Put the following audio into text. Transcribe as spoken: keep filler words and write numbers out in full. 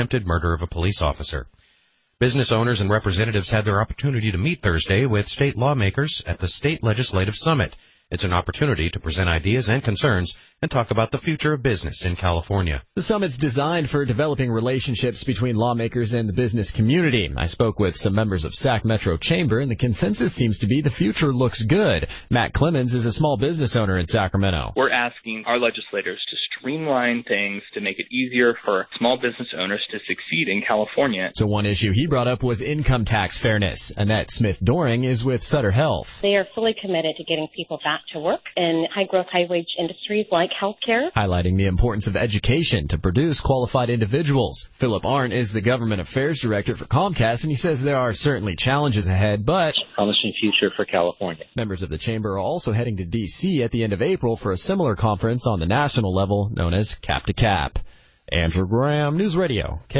attempted murder of a police officer. Business owners and representatives had their opportunity to meet Thursday with state lawmakers at the State Legislative Summit. It's an opportunity to present ideas and concerns and talk about the future of business in California. The summit's designed for developing relationships between lawmakers and the business community. I spoke with some members of Sac Metro Chamber, and the consensus seems to be the future looks good. Matt Clemens is a small business owner in Sacramento. We're asking our legislators to streamline things to make it easier for small business owners to succeed in California. So one issue he brought up was income tax fairness. Annette Smith-Doring is with Sutter Health. They are fully committed to getting people back to work in high-growth, high-wage industries like healthcare. Highlighting the importance of education to produce qualified individuals. Philip Arndt is the Government Affairs Director for Comcast, and he says there are certainly challenges ahead, but promising future for California. Members of the Chamber are also heading to D C at the end of April for a similar conference on the national level known as Cap to Cap. Andrew Graham, News Radio.